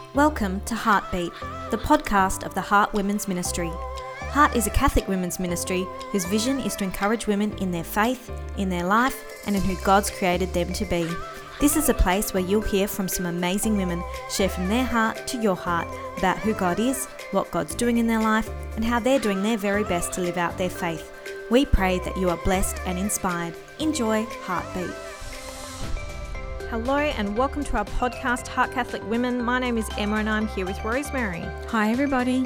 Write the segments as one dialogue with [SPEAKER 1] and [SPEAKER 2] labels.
[SPEAKER 1] Welcome to Heartbeat, the podcast of the Heart Women's Ministry. Heart is a Catholic women's ministry whose vision is to encourage women in their faith, in their life, and in who God's created them to be. This is a place where you'll hear from some amazing women share from their heart to your heart about who God is, what God's doing in their life, and how they're doing their very best to live out their faith. We pray that you are blessed and inspired. Enjoy Heartbeat. Hello and welcome to our podcast, Heart Catholic Women. My name is Emma and I'm here with Rosemary.
[SPEAKER 2] Hi everybody.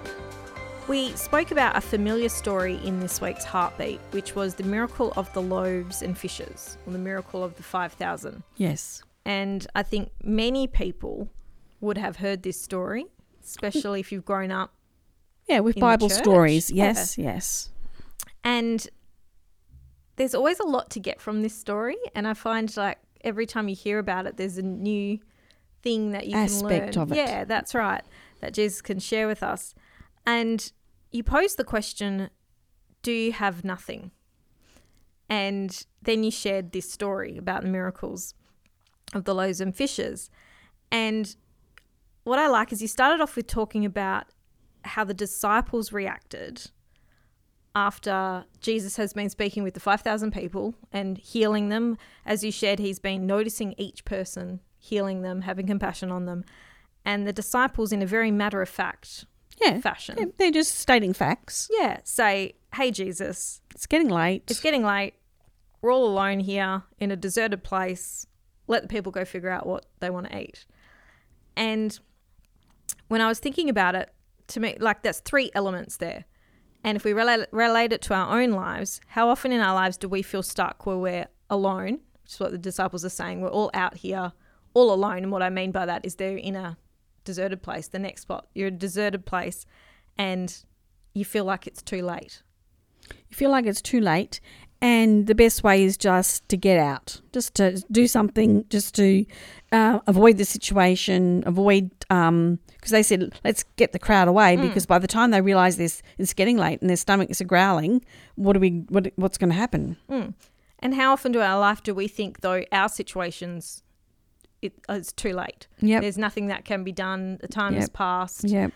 [SPEAKER 1] We spoke about a familiar story in this week's Heartbeat, which was the miracle of the loaves and fishes, or the miracle of the 5,000.
[SPEAKER 2] Yes.
[SPEAKER 1] And I think many people would have heard this story, especially if you've grown up.
[SPEAKER 2] Yeah, with
[SPEAKER 1] in
[SPEAKER 2] Bible
[SPEAKER 1] the church.
[SPEAKER 2] stories. Yes,
[SPEAKER 1] Yeah.
[SPEAKER 2] yes.
[SPEAKER 1] And there's always a lot to get from this story. And I find like every time you hear about it, there's a new thing that you
[SPEAKER 2] Aspect
[SPEAKER 1] can learn.
[SPEAKER 2] of it.
[SPEAKER 1] Yeah, that's right, that Jesus can share with us. And you pose the question, do you have nothing? And then you shared this story about the miracles of the loaves and fishes. And what I like is you started off with talking about how the disciples reacted after Jesus has been speaking with the 5,000 people and healing them. As you shared, he's been noticing each person, healing them, having compassion on them. And the disciples, in a very matter-of-fact fashion.
[SPEAKER 2] Yeah, they're just stating facts.
[SPEAKER 1] Yeah, say, hey, Jesus,
[SPEAKER 2] It's getting late.
[SPEAKER 1] it's getting late. We're all alone here in a deserted place. Let the people go figure out what they want to eat. And when I was thinking about it, to me, like that's three elements there. And if we relate it to our own lives, how often in our lives do we feel stuck where we're alone, which is what the disciples are saying. We're all out here, all alone. And what I mean by that is they're in a deserted place, the next spot. You're in a deserted place and you feel like it's too late.
[SPEAKER 2] You feel like it's too late, and the best way is just to get out, just to do something, just to avoid the situation, because they said, let's get the crowd away, because by the time they realise it's getting late and their stomachs are growling, what's going to happen?
[SPEAKER 1] And how often in our life do we think, though, our situations, it's too late?
[SPEAKER 2] Yep.
[SPEAKER 1] There's nothing that can be done. The time has passed.
[SPEAKER 2] Yep.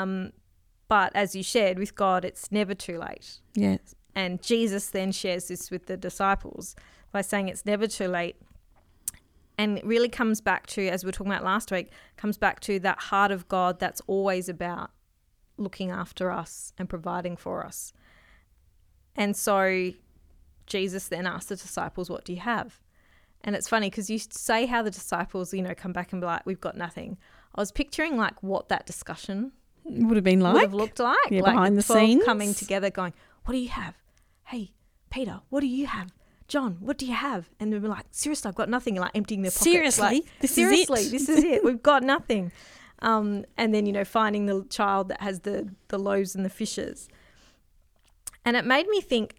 [SPEAKER 1] But as you shared with God, it's never too late.
[SPEAKER 2] Yes.
[SPEAKER 1] And Jesus then shares this with the disciples by saying it's never too late. And it really comes back to, as we were talking about last week, comes back to that heart of God that's always about looking after us and providing for us. And so Jesus then asked the disciples, what do you have? And it's funny because you say how the disciples, come back and be like, we've got nothing. I was picturing like what that discussion
[SPEAKER 2] Would have been like.
[SPEAKER 1] would have looked like.
[SPEAKER 2] Yeah,
[SPEAKER 1] like
[SPEAKER 2] behind the
[SPEAKER 1] 12
[SPEAKER 2] scenes.
[SPEAKER 1] coming together going, what do you have? Hey, Peter, what do you have? John, what do you have? And they'd be like, seriously, I've got nothing. Like emptying their pockets.
[SPEAKER 2] Seriously?
[SPEAKER 1] Like,
[SPEAKER 2] This is it?
[SPEAKER 1] this is it. We've got nothing. And then, finding the child that has the loaves and the fishes. And it made me think,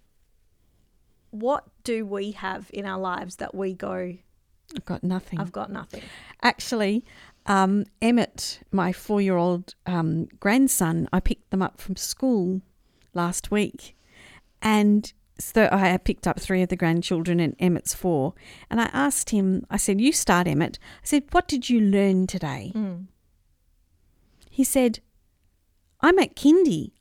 [SPEAKER 1] what do we have in our lives that we go,
[SPEAKER 2] I've got nothing.
[SPEAKER 1] I've got nothing?
[SPEAKER 2] Actually, Emmett, my 4-year-old grandson, I picked them up from school last week. And so I picked up 3 of the grandchildren and Emmett's 4. And I asked him, I said, you start, Emmett. I said, what did you learn today? He said, I'm at kindy.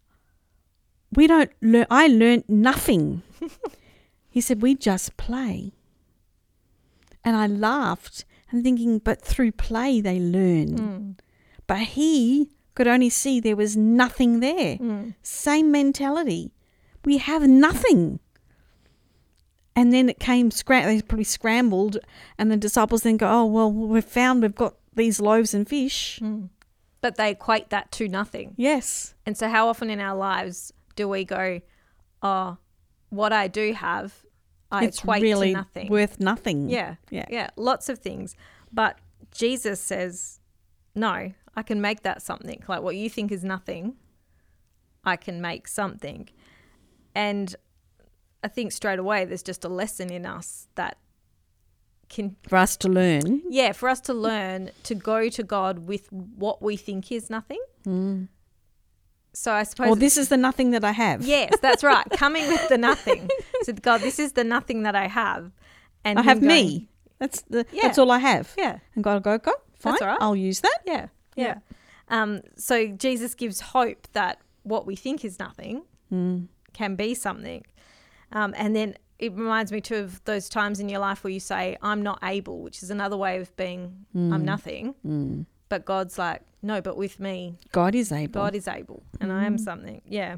[SPEAKER 2] I learned nothing. He said, we just play. And I laughed and thinking, but through play they learn. But he could only see there was nothing there. Same mentality. We have nothing. And then it came, they probably scrambled, and the disciples then go, oh, well, we've got these loaves and fish.
[SPEAKER 1] But they equate that to nothing.
[SPEAKER 2] Yes.
[SPEAKER 1] And so how often in our lives do we go, oh, what I do have, I
[SPEAKER 2] It's
[SPEAKER 1] equate
[SPEAKER 2] really
[SPEAKER 1] to nothing.
[SPEAKER 2] worth nothing.
[SPEAKER 1] Yeah, lots of things. But Jesus says, no, I can make that something. Like what you think is nothing, I can make something. And I think straight away there's just a lesson in us that can...
[SPEAKER 2] For us to learn.
[SPEAKER 1] Yeah, for us to learn to go to God with what we think is nothing. So I suppose...
[SPEAKER 2] Or this is the nothing that I have.
[SPEAKER 1] Yes, that's right. Coming with the nothing. So God, this is the nothing that I have. And
[SPEAKER 2] I have
[SPEAKER 1] him going,
[SPEAKER 2] me. That's all I have.
[SPEAKER 1] Yeah.
[SPEAKER 2] And God will go, fine,
[SPEAKER 1] That's all right.
[SPEAKER 2] I'll use that.
[SPEAKER 1] Yeah. Yeah. So Jesus gives hope that what we think is nothing can be something. And then it reminds me too of those times in your life where you say, I'm not able, which is another way of being, I'm nothing. But God's like, no, but with me,
[SPEAKER 2] God is able.
[SPEAKER 1] God is able, and I am something. Yeah.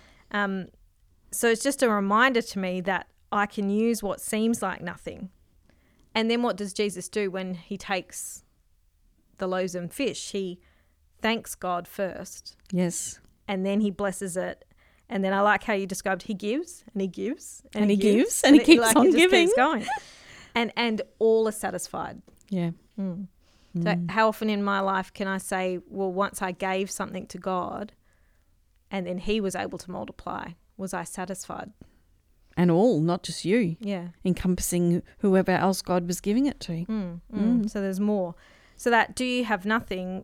[SPEAKER 1] So it's just a reminder to me that I can use what seems like nothing. And then what does Jesus do when he takes the loaves and fish? He thanks God first.
[SPEAKER 2] Yes.
[SPEAKER 1] And then he blesses it. And then I like how you described he gives and he gives
[SPEAKER 2] and he gives and he keeps on giving.
[SPEAKER 1] Keeps going. And all are satisfied.
[SPEAKER 2] Yeah.
[SPEAKER 1] So how often in my life can I say, well, once I gave something to God and then he was able to multiply, was I satisfied?
[SPEAKER 2] And all, not just you.
[SPEAKER 1] Yeah.
[SPEAKER 2] Encompassing whoever else God was giving it to.
[SPEAKER 1] So there's more. So that do you have nothing?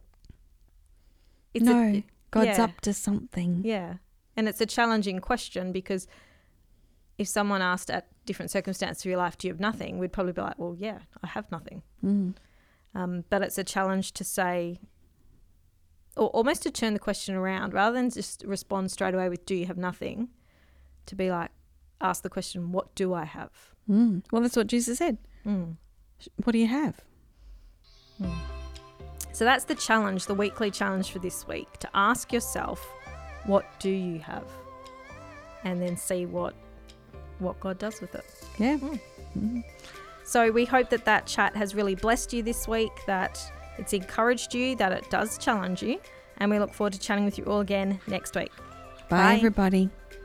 [SPEAKER 2] God's up to something.
[SPEAKER 1] Yeah. And it's a challenging question because if someone asked at different circumstances of your life, do you have nothing? We'd probably be like, well, yeah, I have nothing. But it's a challenge to say, or almost to turn the question around rather than just respond straight away with, do you have nothing? To be like, ask the question, what do I have?
[SPEAKER 2] Well, that's what Jesus said. What do you have?
[SPEAKER 1] So that's the challenge, the weekly challenge for this week, to ask yourself, what do you have? And then see what God does with it.
[SPEAKER 2] Yeah.
[SPEAKER 1] So we hope that chat has really blessed you this week, that it's encouraged you, that it does challenge you. And we look forward to chatting with you all again next week.
[SPEAKER 2] Bye. Everybody.